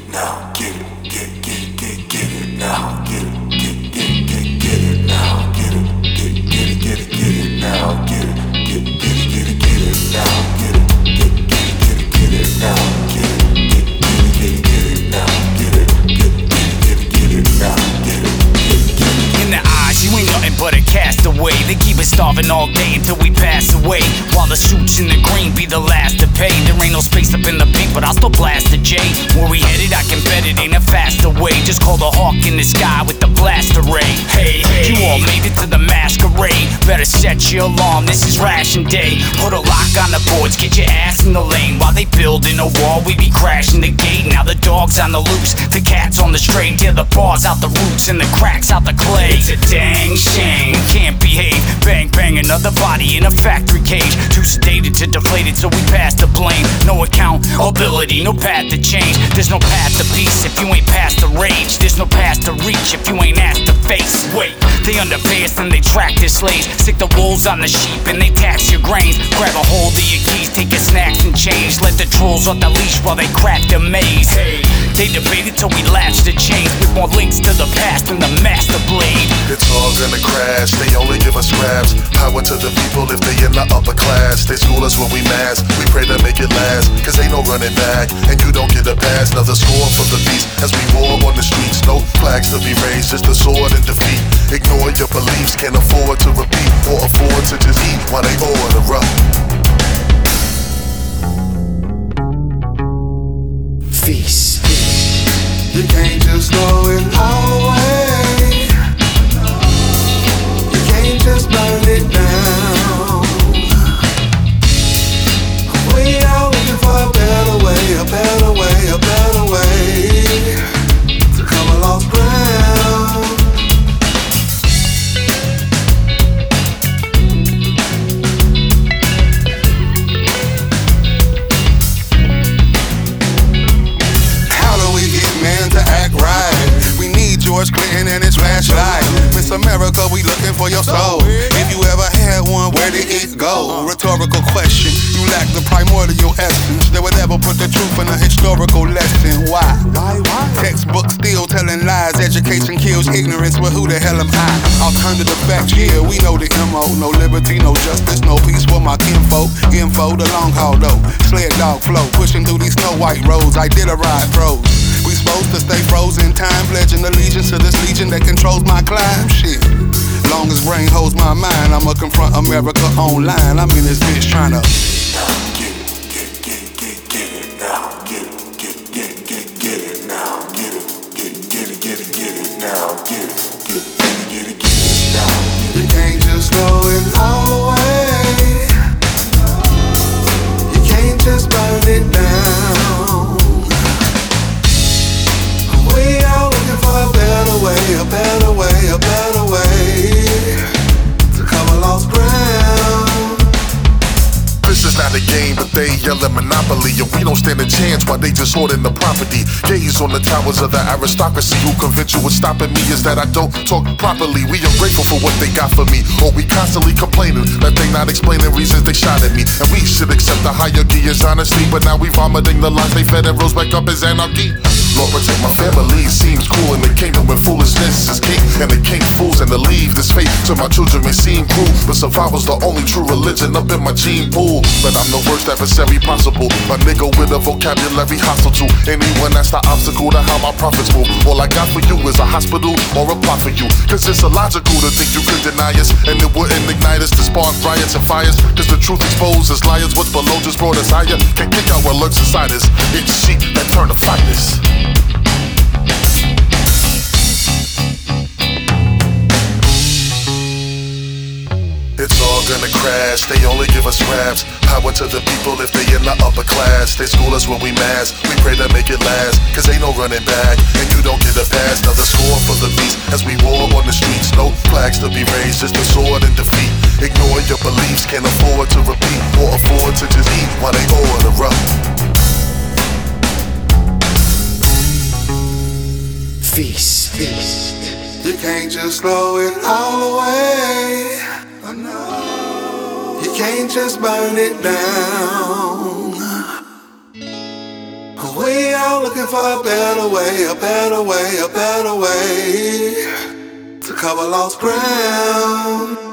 now, get it, get it now, get it, get it now, get it, get it now, get it, get it now, get it, get it now, get it, get it now, get it, get it now, get it. In the eyes, you ain't nothing but a castaway. They keep us starving all day until we pass away. While the suits in the green be the last to pay. There ain't no space up in the pink, but I'll still blast the J. Where we headed, I can bet it ain't a faster way. Just call the hawk in the sky with the blaster ray. Hey, you all made it to the masquerade. Better set your alarm, this is ration day. Put a lock on the boards, get your ass in the lane. While they building a wall, we be crashing the gate. Now the dog's on the loose, the cat's on the string. Tear the bars out the roots and the cracks out the clay. It's a dang shame, we can't behave. Bang, bang, another body in a factory cage. Too sedated to deflated, so we pass the blame. No accountability, no path to change. There's no path to peace if you ain't past the rage. There's no path to reach if you ain't asked to face. Wait, they underpay us and they track their slaves. Stick the wolves on the sheep and they tax your grains. Grab a hold of your keys, take your snacks and change. Let the trolls off the leash while they crack their maze. Hey, they debated till we latched the chains. With more links to the past than the master blade. It's all gonna crash, they only give us scraps. Power to the people if they in the upper class. They school us when we mask, we pray to make it last. Cause ain't no running back, and you don't get a pass. Another score for the beast, as we war on the streets. No flags to be raised, just the sword and defeat. Ignore your beliefs, can't afford to repeat. Or afford to just eat while they order up. Feast. You can't just throw it all away. You can't just burn it down. We are looking for a better way, a better way, a better way to cover lost ground. How do we get men to act right? We need George Clinton and his flashlight. Miss America, we looking for your soul. If you ever had one, where did it go? Rhetorical question. You lack the primordial essence that would ever put the truth in a historical lesson. Why? Textbooks still telling lies. Education kills ignorance, but who the hell am I? Alternative facts, yeah, we know the MO. No liberty, no justice, no peace for my kinfolk. Info, the long haul though. Sled dog flow, pushing through these snow white roads. I did a ride pros. We supposed to stay frozen time, pledging allegiance to this legion that controls my climb. Shit. Long as brain holds my mind, I'ma confront America online. I'm in this bitch tryna. Get it now, get it now, get it, get it now, get it now. You can't just throw it all away. You can't just burn it down. We are looking for a better way, a better way, a better way to cover lost ground. This is not a game, but they yell at Monopoly. And we don't stand a chance while they just hoarding the property. Gaze on the towers of the aristocracy. Who convinced you what's stopping me is that I don't talk properly. We are grateful for what they got for me, or we constantly complaining that they not explaining reasons they shot at me. And we should accept the hierarchy as honesty, but now we vomiting the lies they fed and rose back up as anarchy. Lord protect my family, seems cruel in the kingdom when foolishness is king. And the king fools and to leave this fate to my children may seem cruel, but survival's the only true religion up in my gene pool. But I'm the worst adversary possible, a nigga with a vocabulary hostile to anyone that's the obstacle to how my profits move. All I got for you is a hospital or a plot for you, cause it's illogical to think you could deny us, and it wouldn't ignite us to spark riots and fires. Cause the truth exposes liars, what's below just brought us higher. Can't pick out what lurks inside us, it's sheep that turn to fighters. It's all gonna crash, they only give us scraps. Power to the people if they in the upper class. They school us when we mask, we pray to make it last. Cause ain't no running back, and you don't get a pass. Another score for the beast, as we war on the streets. No flags to be raised, just a sword and defeat. Ignore your beliefs, can't afford to repeat. Or afford to just eat while they order up. Feast. You can't just throw it all away. You can't just burn it down. We all looking for a better way, a better way, a better way to cover lost ground.